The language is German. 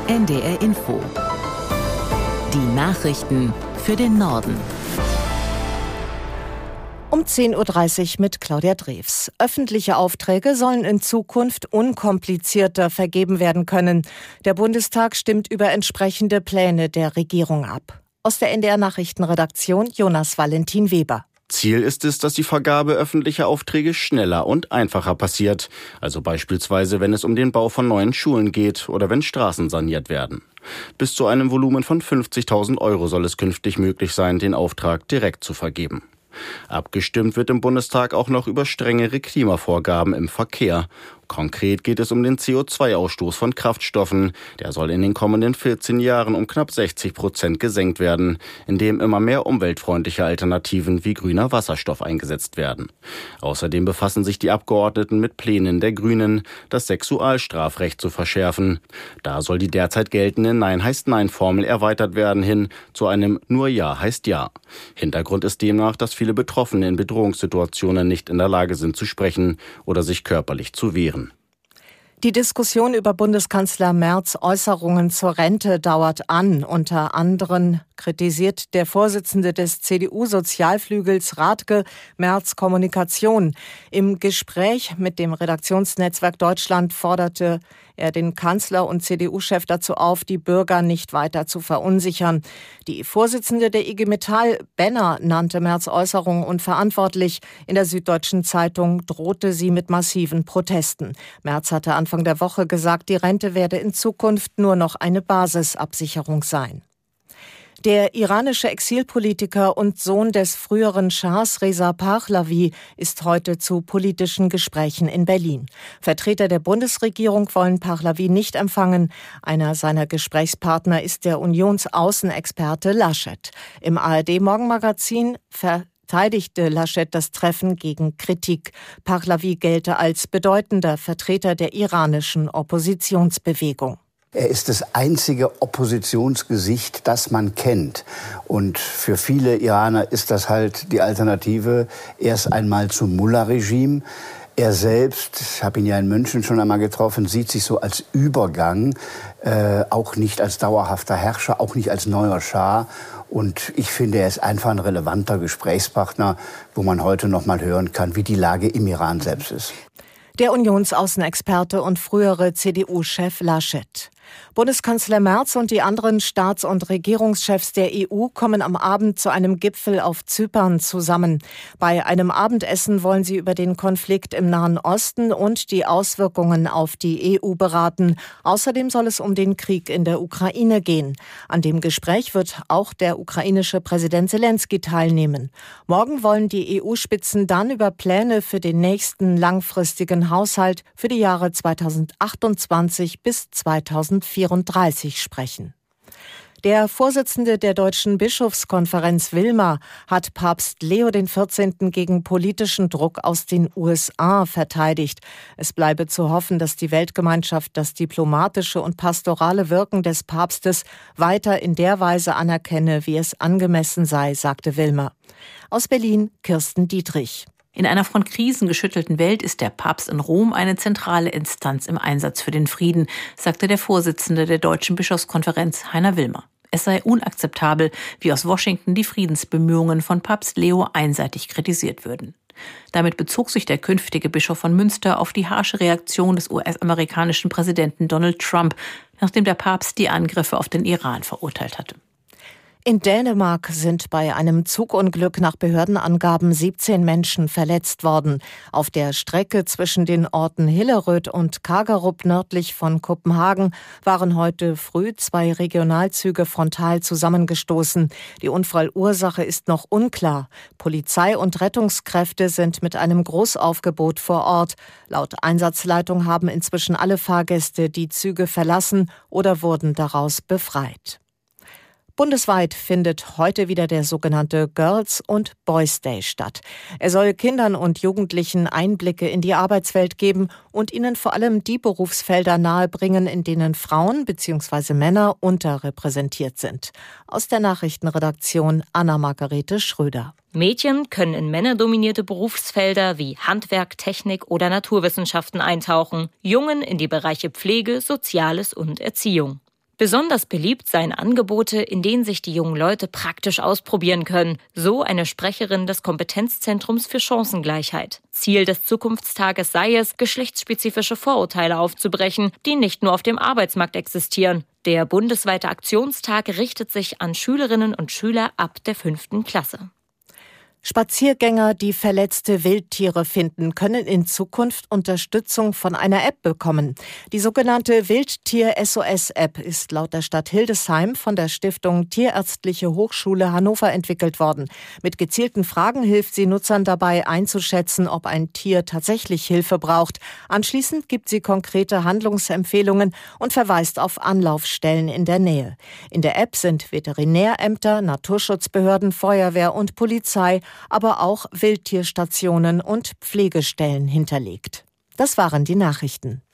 NDR Info. Die Nachrichten für den Norden. Um 10.30 Uhr mit Claudia Drews. Öffentliche Aufträge sollen in Zukunft unkomplizierter vergeben werden können. Der Bundestag stimmt über entsprechende Pläne der Regierung ab. Aus der NDR Nachrichtenredaktion Jonas Valentin Weber. Ziel ist es, dass die Vergabe öffentlicher Aufträge schneller und einfacher passiert. Also beispielsweise, wenn es um den Bau von neuen Schulen geht oder wenn Straßen saniert werden. Bis zu einem Volumen von 50.000 € soll es künftig möglich sein, den Auftrag direkt zu vergeben. Abgestimmt wird im Bundestag auch noch über strengere Klimavorgaben im Verkehr. Konkret geht es um den CO2-Ausstoß von Kraftstoffen. Der soll in den kommenden 14 Jahren um knapp 60% gesenkt werden, indem immer mehr umweltfreundliche Alternativen wie grüner Wasserstoff eingesetzt werden. Außerdem befassen sich die Abgeordneten mit Plänen der Grünen, das Sexualstrafrecht zu verschärfen. Da soll die derzeit geltende Nein heißt Nein-Formel erweitert werden hin zu einem Nur Ja heißt Ja. Hintergrund ist demnach, dass viele Betroffene in Bedrohungssituationen nicht in der Lage sind zu sprechen oder sich körperlich zu wehren. Die Diskussion über Bundeskanzler Merz' Äußerungen zur Rente dauert an. Unter anderem kritisiert der Vorsitzende des CDU-Sozialflügels Rathke Merz' Kommunikation. Im Gespräch mit dem Redaktionsnetzwerk Deutschland forderte er den Kanzler und CDU-Chef dazu auf, die Bürger nicht weiter zu verunsichern. Die Vorsitzende der IG Metall, Benner, nannte Merz' Äußerungen unverantwortlich. In der Süddeutschen Zeitung drohte sie mit massiven Protesten. Merz hatte Anfang der Woche gesagt, die Rente werde in Zukunft nur noch eine Basisabsicherung sein. Der iranische Exilpolitiker und Sohn des früheren Schahs Reza Pahlavi ist heute zu politischen Gesprächen in Berlin. Vertreter der Bundesregierung wollen Pahlavi nicht empfangen. Einer seiner Gesprächspartner ist der Unionsaußenexperte Laschet. Im ARD-Morgenmagazin verteidigte Laschet das Treffen gegen Kritik. Pahlavi gelte als bedeutender Vertreter der iranischen Oppositionsbewegung. Er ist das einzige Oppositionsgesicht, das man kennt. Und für viele Iraner ist das halt die Alternative erst einmal zum Mullah-Regime. Er selbst, ich habe ihn ja in München schon einmal getroffen, sieht sich so als Übergang, auch nicht als dauerhafter Herrscher, auch nicht als neuer Schah. Und ich finde, er ist einfach ein relevanter Gesprächspartner, wo man heute noch mal hören kann, wie die Lage im Iran selbst ist. Der Unionsaußenexperte und frühere CDU-Chef Laschet. Bundeskanzler Merz und die anderen Staats- und Regierungschefs der EU kommen am Abend zu einem Gipfel auf Zypern zusammen. Bei einem Abendessen wollen sie über den Konflikt im Nahen Osten und die Auswirkungen auf die EU beraten. Außerdem soll es um den Krieg in der Ukraine gehen. An dem Gespräch wird auch der ukrainische Präsident Selenskyj teilnehmen. Morgen wollen die EU-Spitzen dann über Pläne für den nächsten langfristigen Haushalt für die Jahre 2028 bis 2034 sprechen. Der Vorsitzende der Deutschen Bischofskonferenz Wilmer hat Papst Leo XIV. Gegen politischen Druck aus den USA verteidigt. Es bleibe zu hoffen, dass die Weltgemeinschaft das diplomatische und pastorale Wirken des Papstes weiter in der Weise anerkenne, wie es angemessen sei, sagte Wilmer. Aus Berlin Kirsten Dietrich. In einer von Krisen geschüttelten Welt ist der Papst in Rom eine zentrale Instanz im Einsatz für den Frieden, sagte der Vorsitzende der Deutschen Bischofskonferenz, Heiner Wilmer. Es sei unakzeptabel, wie aus Washington die Friedensbemühungen von Papst Leo einseitig kritisiert würden. Damit bezog sich der künftige Bischof von Münster auf die harsche Reaktion des US-amerikanischen Präsidenten Donald Trump, nachdem der Papst die Angriffe auf den Iran verurteilt hatte. In Dänemark sind bei einem Zugunglück nach Behördenangaben 17 Menschen verletzt worden. Auf der Strecke zwischen den Orten Hillerød und Kagerup nördlich von Kopenhagen waren heute früh 2 Regionalzüge frontal zusammengestoßen. Die Unfallursache ist noch unklar. Polizei und Rettungskräfte sind mit einem Großaufgebot vor Ort. Laut Einsatzleitung haben inzwischen alle Fahrgäste die Züge verlassen oder wurden daraus befreit. Bundesweit findet heute wieder der sogenannte Girls- und Boys Day statt. Er soll Kindern und Jugendlichen Einblicke in die Arbeitswelt geben und ihnen vor allem die Berufsfelder nahebringen, in denen Frauen bzw. Männer unterrepräsentiert sind. Aus der Nachrichtenredaktion Anna-Margarete Schröder. Mädchen können in männerdominierte Berufsfelder wie Handwerk, Technik oder Naturwissenschaften eintauchen, Jungen in die Bereiche Pflege, Soziales und Erziehung. Besonders beliebt seien Angebote, in denen sich die jungen Leute praktisch ausprobieren können. So eine Sprecherin des Kompetenzzentrums für Chancengleichheit. Ziel des Zukunftstages sei es, geschlechtsspezifische Vorurteile aufzubrechen, die nicht nur auf dem Arbeitsmarkt existieren. Der bundesweite Aktionstag richtet sich an Schülerinnen und Schüler ab der 5. Klasse. Spaziergänger, die verletzte Wildtiere finden, können in Zukunft Unterstützung von einer App bekommen. Die sogenannte Wildtier-SOS-App ist laut der Stadt Hildesheim von der Stiftung Tierärztliche Hochschule Hannover entwickelt worden. Mit gezielten Fragen hilft sie Nutzern dabei einzuschätzen, ob ein Tier tatsächlich Hilfe braucht. Anschließend gibt sie konkrete Handlungsempfehlungen und verweist auf Anlaufstellen in der Nähe. In der App sind Veterinärämter, Naturschutzbehörden, Feuerwehr und Polizei, aber auch Wildtierstationen und Pflegestellen hinterlegt. Das waren die Nachrichten.